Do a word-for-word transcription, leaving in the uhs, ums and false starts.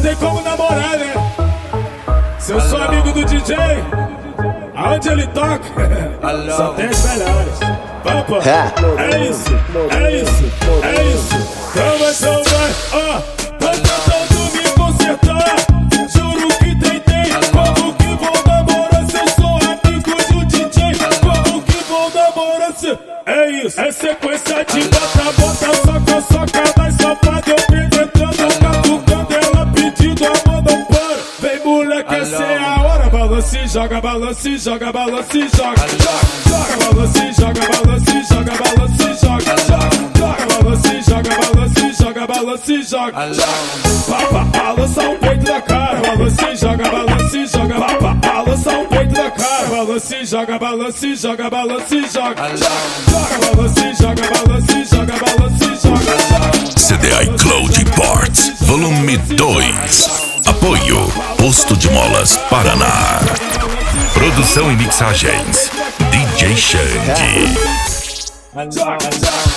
tem como namorar, né? Se eu sou amigo do D J, aonde ele toca, só tem os melhores. Pampa, é isso, é isso, é isso. Então vai, então vai, ó. Tô tentando me consertar, juro que tentei. Como que vou namorar se eu sou amigo do D J? Como que vou namorar se... É isso, é sequência de bota, bota, soca, soca, vai safado, eu penetrando, catucando, ela pedindo, a mão não para. Vem moleque, essa é a hora. Balance, joga, balance, joga, balance, joga, joga, balance, joga, balance, joga, balance, joga, joga, balance, joga, balance, joga, balance, joga, papa, balança o peito da cara, balance, joga, balance, joga, papa, balança o peito da cara, balance, joga, balance, joga, balance, joga, joga, balance, joga, balance, joga, balance, joga. C D I Cloud Parts, volume dois. Apoio Posto de Molas Paraná. Produção e mixagens D J Xande.